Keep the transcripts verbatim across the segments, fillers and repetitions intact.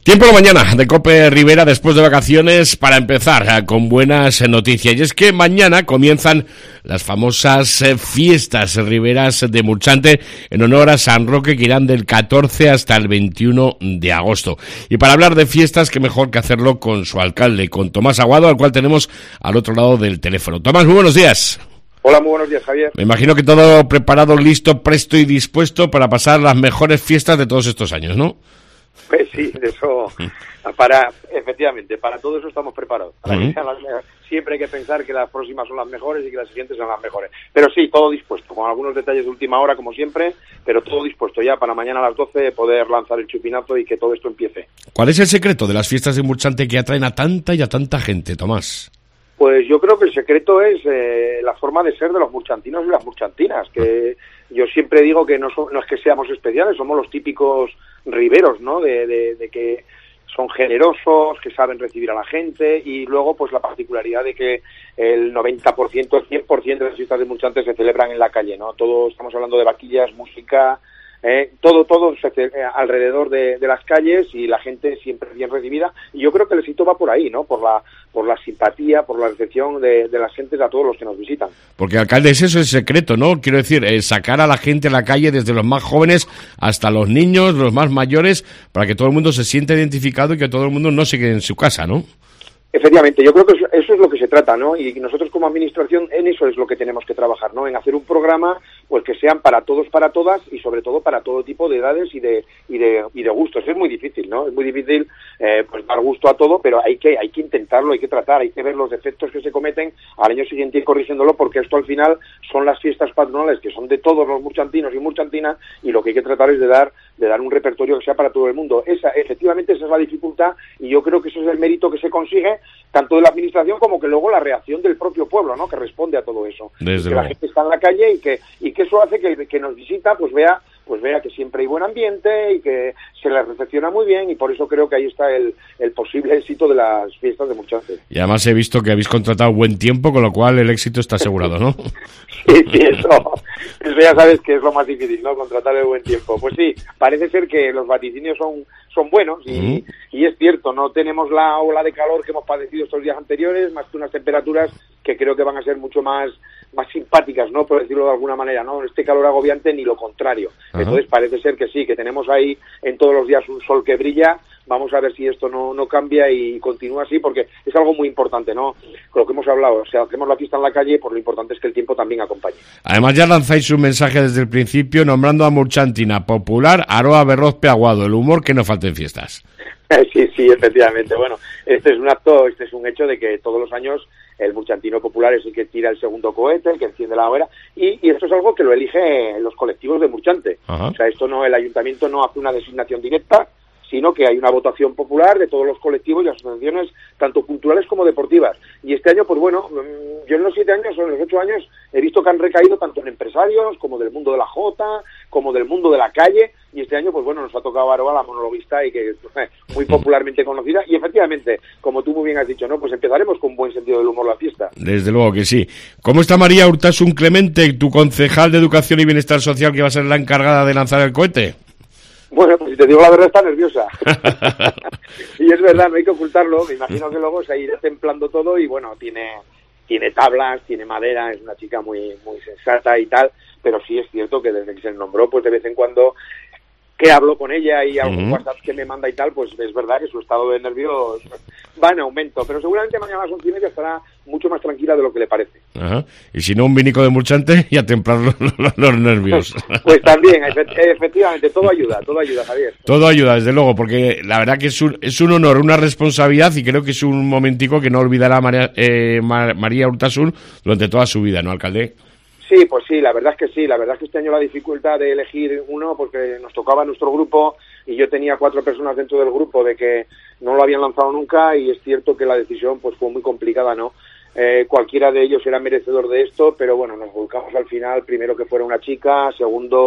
Tiempo de la mañana de COPE Rivera después de vacaciones para empezar con buenas noticias. Y es que mañana comienzan las famosas fiestas riberas de Murchante en honor a San Roque, que irán del catorce hasta el veintiuno de agosto. Y para hablar de fiestas, qué mejor que hacerlo con su alcalde, con Tomás Aguado, al cual tenemos al otro lado del teléfono. Tomás, muy buenos días. Hola, muy buenos días, Javier. Me imagino que todo preparado, listo, presto y dispuesto para pasar las mejores fiestas de todos estos años, ¿no? Pues sí, de eso, para, efectivamente, para todo eso estamos preparados. Para Uh-huh. que sean las, siempre hay que pensar que las próximas son las mejores y que las siguientes son las mejores. Pero sí, todo dispuesto, con algunos detalles de última hora, como siempre, pero todo dispuesto ya para mañana a las doce poder lanzar el chupinazo y que todo esto empiece. ¿Cuál es el secreto de las fiestas de Murchante que atraen a tanta y a tanta gente, Tomás? Pues yo creo que el secreto es eh, la forma de ser de los murchantinos y las murchantinas, que yo siempre digo que no, so, no es que seamos especiales, somos los típicos riberos, ¿no? De, de, de que son generosos, que saben recibir a la gente, y luego pues la particularidad de que el noventa por ciento, el cien por ciento de las fiestas de Murchante se celebran en la calle, ¿no? Todo, estamos hablando de vaquillas, música, eh, todo todo se hace alrededor de, de las calles y la gente siempre bien recibida, y yo creo que el éxito va por ahí, ¿no? Por la por la simpatía, por la recepción de, de las gentes a todos los que nos visitan. Porque, alcalde, es eso el secreto, ¿no? Quiero decir, eh, sacar a la gente a la calle, desde los más jóvenes hasta los niños, los más mayores, para que todo el mundo se sienta identificado y que todo el mundo no se quede en su casa, ¿no? Efectivamente, yo creo que eso es lo que se trata, ¿no? Y nosotros como administración en eso es lo que tenemos que trabajar, ¿no? En hacer un programa pues que sean para todos, para todas y sobre todo para todo tipo de edades y de y de y de gustos. Es muy difícil, ¿no? Es muy difícil eh, pues dar gusto a todo, pero hay que hay que intentarlo, hay que tratar, hay que ver los defectos que se cometen al año siguiente y corrigiéndolo, porque esto al final son las fiestas patronales que son de todos los murchantinos y murchantinas, y lo que hay que tratar es de dar de dar un repertorio que sea para todo el mundo. Esa efectivamente esa es la dificultad, y yo creo que eso es el mérito que se consigue tanto de la administración como que luego la reacción del propio pueblo, ¿no? Que responde a todo eso. Desde que luego. La gente está en la calle y que y que eso hace que, que nos visita pues vea pues vea que siempre hay buen ambiente y que se les recepciona muy bien, y por eso creo que ahí está el, el posible éxito de las fiestas de Murchante. Y además he visto que habéis contratado buen tiempo, con lo cual el éxito está asegurado, ¿no? Sí, sí, eso, eso ya sabes que es lo más difícil, ¿no? Contratar el buen tiempo. Pues sí, parece ser que los vaticinios son son buenos y, uh-huh. y es cierto, no tenemos la ola de calor que hemos padecido estos días anteriores, más que unas temperaturas que creo que van a ser mucho más más simpáticas, ¿no? Por decirlo de alguna manera, ¿no? Este calor agobiante ni lo contrario. Uh-huh. Entonces parece ser que sí, que tenemos ahí en todos los días un sol que brilla. Vamos a ver si esto no, no cambia y continúa así, porque es algo muy importante, ¿no? Con lo que hemos hablado, o sea, hacemos la fiesta en la calle, pues lo importante es que el tiempo también acompañe. Además ya lanzáis un mensaje desde el principio nombrando a Murchantina popular, Aroa Berrozpe Aguado, el humor que no falte en fiestas. Sí, sí, efectivamente. Bueno, este es un acto, este es un hecho de que todos los años el murchantino popular es el que tira el segundo cohete, el que enciende la hoguera, y, y esto es algo que lo elige los colectivos de Murchante. Ajá. O sea, esto no, el ayuntamiento no hace una designación directa, sino que hay una votación popular de todos los colectivos y asociaciones, tanto culturales como deportivas. Y este año, pues bueno, yo en los siete años o en los ocho años he visto que han recaído tanto en empresarios, como del mundo de la jota, como del mundo de la calle, y este año, pues bueno, nos ha tocado Aroa, la monologuista, y que es eh, muy popularmente conocida, y efectivamente, como tú muy bien has dicho, ¿no? Pues empezaremos con buen sentido del humor la fiesta. Desde luego que sí. ¿Cómo está María Urtasun Clemente, tu concejal de Educación y Bienestar Social, que va a ser la encargada de lanzar el cohete? Bueno, pues si te digo la verdad, está nerviosa. Y es verdad, no hay que ocultarlo. Me imagino que luego se irá templando todo y, bueno, tiene tiene tablas, tiene madera, es una chica muy muy sensata y tal, pero sí es cierto que desde que se nombró, pues de vez en cuando que hablo con ella y algún uh-huh. WhatsApp que me manda y tal, pues es verdad que su estado de nervios va en aumento, pero seguramente mañana a las once y media estará mucho más tranquila de lo que le parece. Ajá. Y si no, un vinico de Murchante y a templar los, los, los nervios. Pues también, efectivamente, todo ayuda, todo ayuda, Javier. Todo ayuda, desde luego, porque la verdad que es un, es un honor, una responsabilidad, y creo que es un momentico que no olvidará María, eh, María Urtasun durante toda su vida, ¿no, alcalde? Sí, pues sí, la verdad es que sí, la verdad es que este año la dificultad de elegir uno, porque nos tocaba nuestro grupo y yo tenía cuatro personas dentro del grupo de que no lo habían lanzado nunca, y es cierto que la decisión pues fue muy complicada, ¿no? Eh, cualquiera de ellos era merecedor de esto, pero bueno, nos volcamos al final, primero que fuera una chica, segundo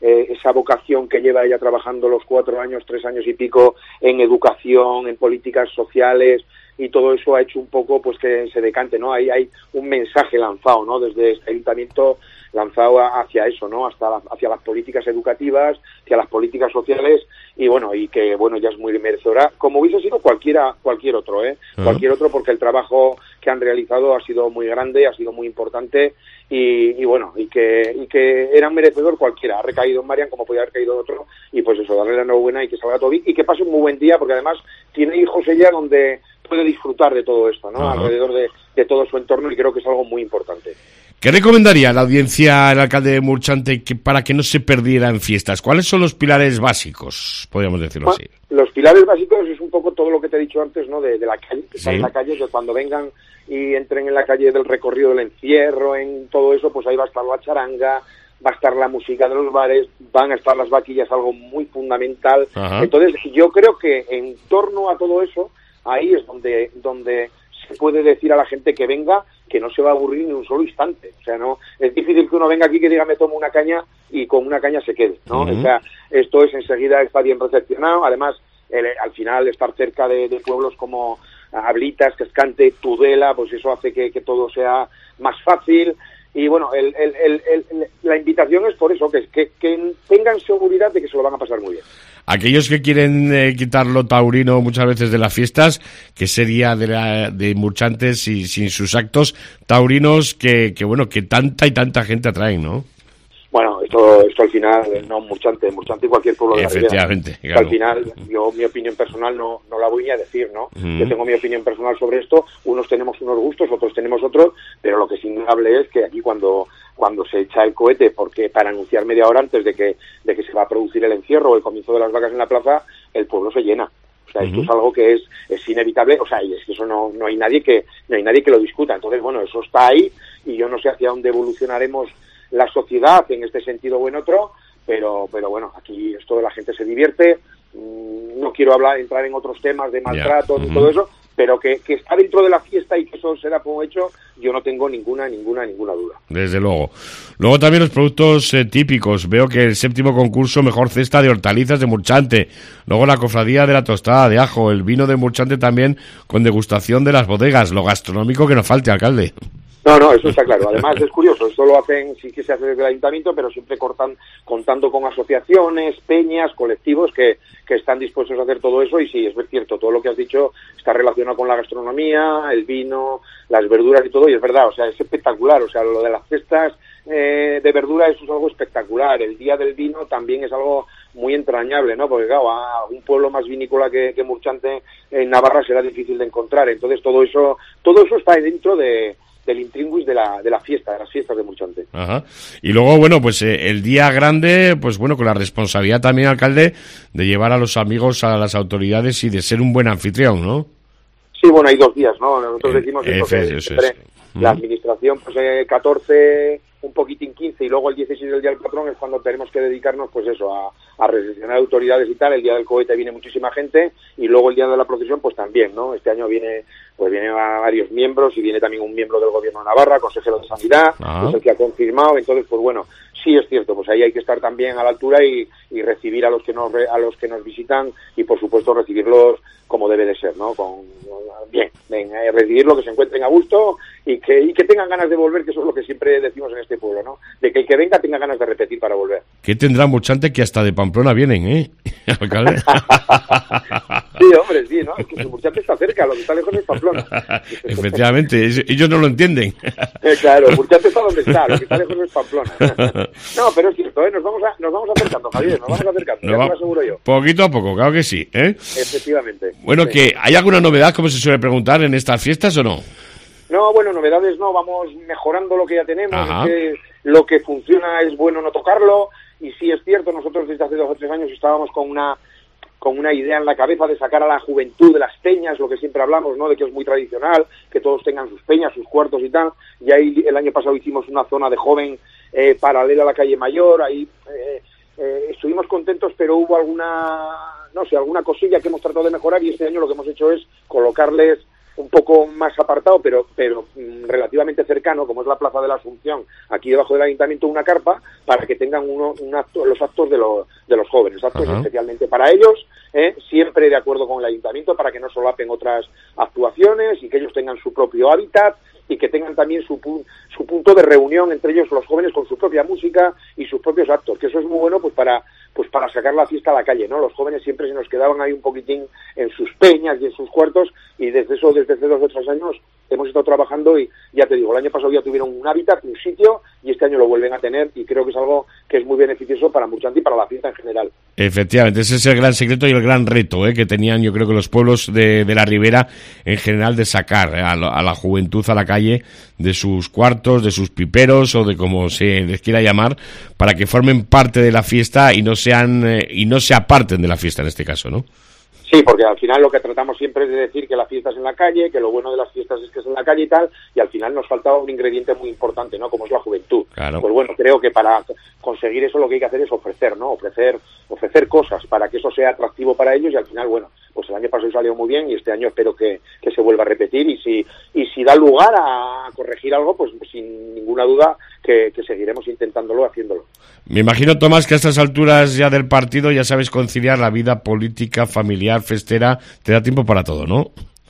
eh, esa vocación que lleva ella trabajando los cuatro años, tres años y pico en educación, en políticas sociales, y todo eso ha hecho un poco pues que se decante, ¿no? Ahí hay un mensaje lanzado, ¿no? Desde este ayuntamiento lanzado hacia eso, ¿no? Hasta la, hacia las políticas educativas, hacia las políticas sociales, y bueno, y que bueno, ya es muy merecedora, como hubiese sido cualquiera, cualquier otro, ¿eh? Uh-huh. Cualquier otro, porque el trabajo que han realizado ha sido muy grande, ha sido muy importante, y, y bueno, y que, y que era merecedor cualquiera, ha recaído en Marian como podía haber caído en otro, y pues eso, darle la enhorabuena y que salga todo bien, y que pase un muy buen día, porque además tiene hijos ella donde puede disfrutar de todo esto, ¿no? Uh-huh. Alrededor de, de todo su entorno, y creo que es algo muy importante. ¿Qué recomendaría a la audiencia el alcalde de Murchante que, para que no se perdiera en fiestas? ¿Cuáles son los pilares básicos, podríamos decirlo bueno, así? Los pilares básicos es un poco todo lo que te he dicho antes, ¿no? De, de la calle, que sí. Está en la calle, que cuando vengan y entren en la calle del recorrido del encierro, en todo eso, pues ahí va a estar la charanga, va a estar la música de los bares, van a estar las vaquillas, algo muy fundamental. Ajá. Entonces, yo creo que en torno a todo eso, ahí es donde donde se puede decir a la gente que venga que no se va a aburrir ni un solo instante. O sea, no es difícil que uno venga aquí que diga me tomo una caña y con una caña se quede, ¿no? Uh-huh. O sea, esto es enseguida, está bien recepcionado. Además, el, al final estar cerca de, de pueblos como Ablitas, Cascante, Tudela, pues eso hace que, que todo sea más fácil. Y bueno, el, el, el, el, la invitación es por eso, que, que, que tengan seguridad de que se lo van a pasar muy bien. Aquellos que quieren eh, quitar lo taurino muchas veces de las fiestas, ¿qué sería de, la, de Murchantes y sin sus actos taurinos que, que, bueno, que tanta y tanta gente atraen, ¿no? Bueno, esto esto al final, no Murchante, Murchante y cualquier pueblo de la Ribera. Efectivamente, claro. Al final, yo mi opinión personal no no la voy ni a decir, ¿no? Mm. Yo tengo mi opinión personal sobre esto, unos tenemos unos gustos, otros tenemos otros, pero lo que es innegable es que aquí cuando cuando se echa el cohete, porque para anunciar media hora antes de que de que se va a producir el encierro o el comienzo de las vacas en la plaza, el pueblo se llena. O sea, uh-huh. Esto es algo que es, es inevitable, o sea, y es que eso no no hay nadie que no hay nadie que lo discuta. Entonces, bueno, eso está ahí y yo no sé hacia dónde evolucionaremos la sociedad en este sentido o en otro, pero pero bueno, aquí esto de la gente se divierte. No quiero hablar entrar en otros temas de maltrato yeah. y uh-huh. todo eso, pero que, que está dentro de la fiesta y que eso se da como hecho, yo no tengo ninguna, ninguna, ninguna duda. Desde luego. Luego también los productos eh, típicos. Veo que el séptimo concurso Mejor Cesta de Hortalizas de Murchante. Luego la cofradía de la tostada de ajo. El vino de Murchante también con degustación de las bodegas. Lo gastronómico que nos falte, alcalde. No, no, eso está claro. Además es curioso, esto lo hacen, sí que se hace desde el ayuntamiento, pero siempre cortan, contando con asociaciones, peñas, colectivos que, que están dispuestos a hacer todo eso. Y sí, es cierto, todo lo que has dicho está relacionado con la gastronomía, el vino, las verduras y todo, y es verdad, o sea, es espectacular. O sea, lo de las cestas eh, de verdura, eso es algo espectacular. El día del vino también es algo muy entrañable, ¿no? Porque claro, a un pueblo más vinícola que, que Murchante en Navarra será difícil de encontrar. Entonces todo eso, todo eso está dentro de del intríngulis de la de la fiesta, de las fiestas de Murchante. Ajá. Y luego, bueno, pues eh, el día grande, pues bueno, con la responsabilidad también, alcalde, de llevar a los amigos a las autoridades y de ser un buen anfitrión, ¿no? Sí, bueno, hay dos días, ¿no? Nosotros decimos eh, esto, F, que eso es. La administración, pues eh, catorce, un poquitín quince, y luego el dieciséis del Día del Patrón es cuando tenemos que dedicarnos, pues eso, a, a recepcionar autoridades y tal. El Día del Cohete viene muchísima gente, y luego el Día de la Procesión, pues también, ¿no? Este año viene, pues viene a varios miembros, y viene también un miembro del Gobierno de Navarra, consejero de Sanidad, que es el que ha confirmado. Entonces, pues bueno, sí es cierto, pues ahí hay que estar también a la altura y, y recibir a los que nos a los que nos visitan, y por supuesto recibirlos como debe de ser, ¿no? Con bien, bien eh, recibirlo, que se encuentren a gusto y que y que tengan ganas de volver, que eso es lo que siempre decimos en este pueblo, ¿no? De que el que venga tenga ganas de repetir para volver. ¿Qué tendrá Murchante que hasta de Pamplona vienen, eh? Alcalde. Sí, hombre, sí, ¿no? Es que Murchante está cerca, lo que está lejos es Pamplona. Efectivamente, ellos no lo entienden. Eh, claro, Murchante está donde está, lo que está lejos es Pamplona. No, pero es cierto, ¿eh? Nos vamos a, nos vamos acercando, Javier, nos vamos acercando, no ya va, te lo aseguro yo. Poquito a poco, claro que sí, ¿eh? Efectivamente. Bueno, sí. Que ¿hay alguna novedad, como se suele preguntar, en estas fiestas o no? No, bueno, novedades no, vamos mejorando lo que ya tenemos. Es que lo que funciona es bueno no tocarlo, y sí es cierto, nosotros desde hace dos o tres años estábamos con una con una idea en la cabeza de sacar a la juventud de las peñas, lo que siempre hablamos, ¿no? De que es muy tradicional, que todos tengan sus peñas, sus cuartos y tal. Y ahí el año pasado hicimos una zona de joven eh, paralela a la calle Mayor, ahí eh, eh, estuvimos contentos, pero hubo alguna, no sé, alguna cosilla que hemos tratado de mejorar, y este año lo que hemos hecho es colocarles un poco más apartado, pero pero mm, relativamente cercano, como es la Plaza de la Asunción, aquí debajo del Ayuntamiento, una carpa para que tengan uno, un acto, los actos de, lo, de los jóvenes, actos uh-huh. especialmente para ellos, eh, siempre de acuerdo con el Ayuntamiento, para que no solapen otras actuaciones y que ellos tengan su propio hábitat y que tengan también su, su punto de reunión entre ellos los jóvenes con su propia música y sus propios actos, que eso es muy bueno pues para pues para sacar la fiesta a la calle, ¿no? Los jóvenes siempre se nos quedaban ahí un poquitín en sus peñas y en sus cuartos, y desde eso, desde hace dos o tres años hemos estado trabajando, y ya te digo, el año pasado ya tuvieron un hábitat, un sitio, y este año lo vuelven a tener, y creo que es algo que es muy beneficioso para Murchante y para la fiesta en general. Efectivamente, ese es el gran secreto y el gran reto ¿eh? que tenían, yo creo que los pueblos de, de la Ribera en general, de sacar a la, a la juventud a la calle de sus cuartos, de sus piperos o de como se les quiera llamar, para que formen parte de la fiesta y no sean eh, y no se aparten de la fiesta en este caso, ¿no? Sí, porque al final lo que tratamos siempre es de decir que la fiesta es en la calle, que lo bueno de las fiestas es que es en la calle y tal, y al final nos faltaba un ingrediente muy importante, ¿no? Como es la juventud. Claro. Pues bueno, creo que para conseguir eso lo que hay que hacer es ofrecer, ¿no? Ofrecer, ofrecer cosas para que eso sea atractivo para ellos, y al final, bueno, pues el año pasado salió muy bien y este año espero que, que se vuelva a repetir, y si y si da lugar a corregir algo, pues sin ninguna duda que, que seguiremos intentándolo, haciéndolo. Me imagino, Tomás, que a estas alturas ya del partido ya sabes conciliar la vida política, familiar, festera, te da tiempo para todo, ¿no?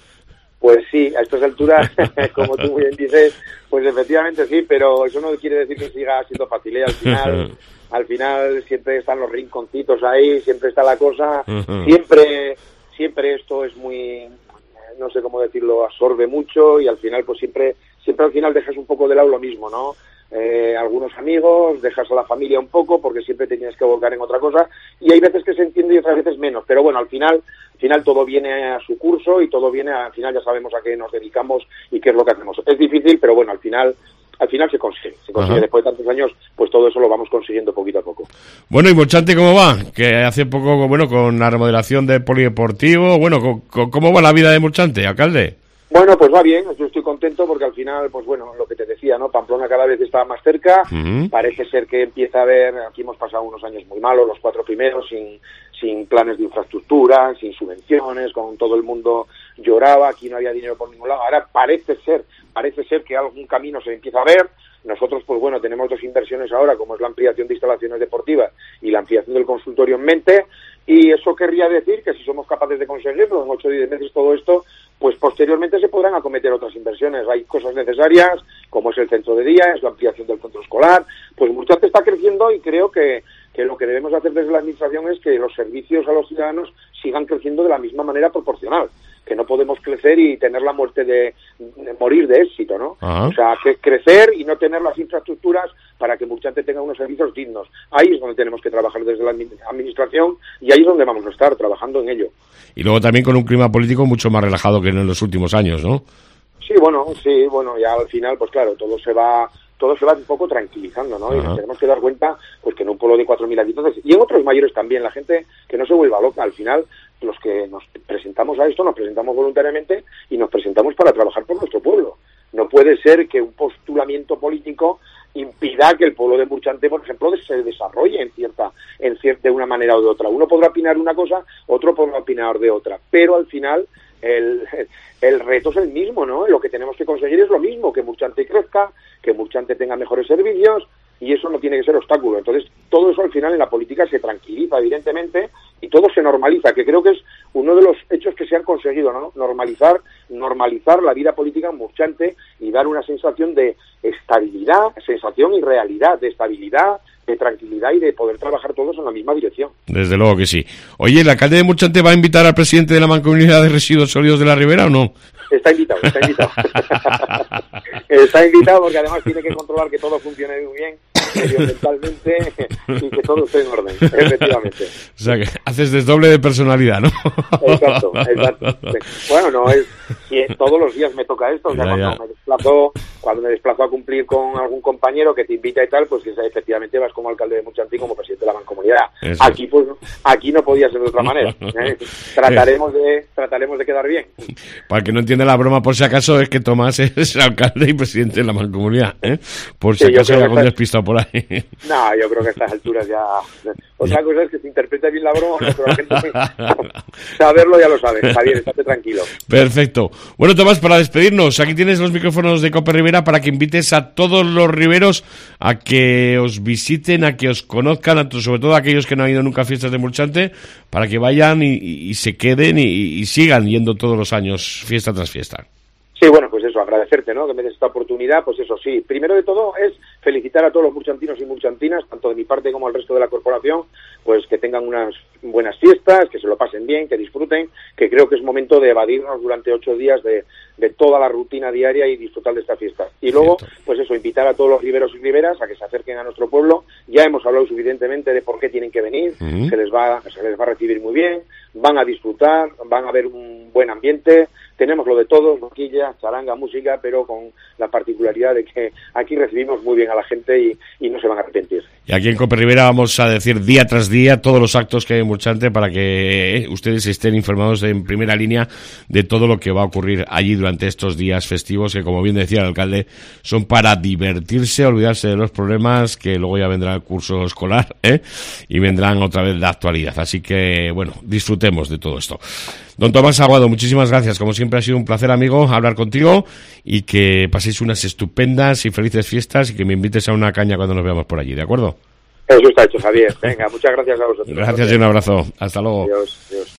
Pues sí, a estas alturas, como tú muy bien dices, pues efectivamente sí, pero eso no quiere decir que siga siendo fácil, ¿eh? Al final, al final siempre están los rinconcitos ahí, siempre está la cosa, siempre, siempre esto es muy, no sé cómo decirlo, absorbe mucho, y al final, pues siempre, siempre al final dejas un poco de lado lo mismo, ¿no? Eh, algunos amigos, dejas a la familia un poco porque siempre te tienes que volcar en otra cosa, y hay veces que se entiende y otras veces menos, pero bueno, al final al final todo viene a su curso y todo viene, al final ya sabemos a qué nos dedicamos y qué es lo que hacemos. Es difícil, pero bueno, al final al final se consigue, se consigue. Ajá. Después de tantos años, pues todo eso lo vamos consiguiendo poquito a poco. Bueno, ¿y Murchante cómo va? Que hace poco, bueno, con la remodelación del polideportivo, bueno, ¿cómo va la vida de Murchante, alcalde? Bueno, pues va bien, yo estoy contento porque al final, pues bueno, lo que te decía, ¿no? Pamplona cada vez está más cerca, uh-huh. Parece ser que empieza a haber, aquí hemos pasado unos años muy malos, los cuatro primeros, sin, sin planes de infraestructura, sin subvenciones, con todo el mundo lloraba, aquí no había dinero por ningún lado. Ahora parece ser, parece ser que algún camino se empieza a ver. Nosotros, pues bueno, tenemos dos inversiones ahora, como es la ampliación de instalaciones deportivas y la ampliación del consultorio en mente, y eso querría decir que si somos capaces de conseguirlo en ocho o diez meses todo esto, pues posteriormente se podrán acometer otras inversiones. Hay cosas necesarias, como es el centro de día, es la ampliación del centro escolar. Pues Murchante está creciendo, y creo que, que lo que debemos hacer desde la administración es que los servicios a los ciudadanos sigan creciendo de la misma manera proporcional, que no podemos crecer y tener la muerte de, de morir de éxito, ¿no? Uh-huh. O sea, que crecer y no tener las infraestructuras para que Murchante tenga unos servicios dignos. Ahí es donde tenemos que trabajar desde la administración, y ahí es donde vamos a estar trabajando en ello. Y luego también con un clima político mucho más relajado que en los últimos años, ¿no? Sí, bueno, sí, bueno, ya al final, pues claro, todo se va todo se va un poco tranquilizando, ¿no? Uh-huh. Y nos tenemos que dar cuenta, pues que en un pueblo de cuatro mil habitantes, y en otros mayores también, la gente que no se vuelva loca. Al final, los que nos presentamos a esto, nos presentamos voluntariamente y nos presentamos para trabajar por nuestro pueblo. No puede ser que un postulamiento político impida que el pueblo de Murchante, por ejemplo, se desarrolle en cierta, en cierta, de una manera o de otra. Uno podrá opinar una cosa, otro podrá opinar de otra, pero al final el, el reto es el mismo, ¿no? Lo que tenemos que conseguir es lo mismo, que Murchante crezca, que Murchante tenga mejores servicios, y eso no tiene que ser obstáculo. Entonces, todo eso al final en la política se tranquiliza, evidentemente, y todo se normaliza, que creo que es uno de los hechos que se han conseguido, ¿no? Normalizar, normalizar la vida política en Murchante y dar una sensación de estabilidad, sensación y realidad, de estabilidad, de tranquilidad y de poder trabajar todos en la misma dirección. Desde luego que sí. Oye, ¿el alcalde de Murchante va a invitar al presidente de la Mancomunidad de Residuos Sólidos de la Ribera o no? Está invitado, está invitado. Está invitado porque además tiene que controlar que todo funcione muy bien medioambientalmente y que todo esté en orden, efectivamente. O sea, que haces desdoble de personalidad, ¿no? Exacto, exacto. Bueno, no es si todos los días me toca esto, o sea, ya, cuando ya. me desplazo, cuando me desplazo a cumplir con algún compañero que te invita y tal, pues que efectivamente vas como alcalde de Murchante y como presidente de la Mancomunidad. Eso. Aquí pues aquí no podía ser de otra manera. ¿eh? Trataremos de trataremos de quedar bien. Para que no entienda la broma, por si acaso, es que Tomás es alcalde y presidente de la Mancomunidad, ¿eh? Por si sí, acaso hay algún despistado por ahí. ahí. No, yo creo que a estas alturas ya... Otra ya. cosa es que se interprete bien la broma, pero la gente saberlo ya lo sabe. Javier, estate tranquilo. Perfecto. Bueno, Tomás, para despedirnos, aquí tienes los micrófonos de Cope Ribera para que invites a todos los riberos a que os visiten, a que os conozcan, a, sobre todo a aquellos que no han ido nunca a fiestas de Murchante, para que vayan y, y, y se queden y, y sigan yendo todos los años, fiesta tras fiesta. Sí, bueno, pues eso, agradecerte, ¿no?, que me des esta oportunidad. Pues eso, sí, primero de todo es felicitar a todos los murchantinos y murchantinas, tanto de mi parte como al resto de la corporación, pues que tengan unas buenas fiestas, que se lo pasen bien, que disfruten, que creo que es momento de evadirnos durante ocho días de, de toda la rutina diaria y disfrutar de esta fiesta. Y luego, pues eso, invitar a todos los riberos y riberas a que se acerquen a nuestro pueblo. Ya hemos hablado suficientemente de por qué tienen que venir, uh-huh. se les va, se les va a recibir muy bien, van a disfrutar, van a ver un buen ambiente. Tenemos lo de todo, boquilla, charanga, música, pero con la particularidad de que aquí recibimos muy bien a la gente y, y no se van a arrepentir. Y aquí en Cope Ribera vamos a decir día tras día todos los actos que hay en Murchante para que eh, ustedes estén informados en primera línea de todo lo que va a ocurrir allí durante estos días festivos, que como bien decía el alcalde, son para divertirse, olvidarse de los problemas, que luego ya vendrá el curso escolar, ¿eh? Y vendrán otra vez la actualidad. Así que, bueno, disfrutemos de todo esto. Don Tomás Aguado, muchísimas gracias. Como siempre ha sido un placer, amigo, hablar contigo y que paséis unas estupendas y felices fiestas y que me invites a una caña cuando nos veamos por allí, ¿de acuerdo? Eso está hecho, Javier. Venga, muchas gracias a vosotros. Gracias y un abrazo. Hasta luego. Adiós, adiós.